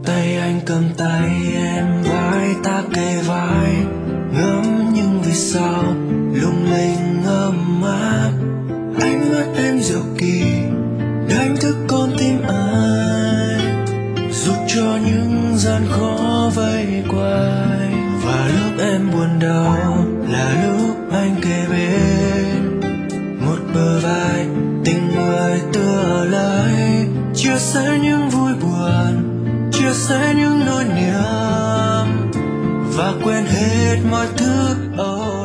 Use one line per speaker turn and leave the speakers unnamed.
Tay anh cầm tay em, vai ta kề vai, ngắm những vì sao lung linh ấm áp. Ánh mắt em diệu kỳ đánh thức con tim anh, giúp cho những gian khó vây quanh. Và lúc em buồn đau là lúc anh kề bên, một bờ vai tình người tựa lơi, chia sẻ những vui buồn, chia sẻ những nỗi niềm và quên hết mọi thứ.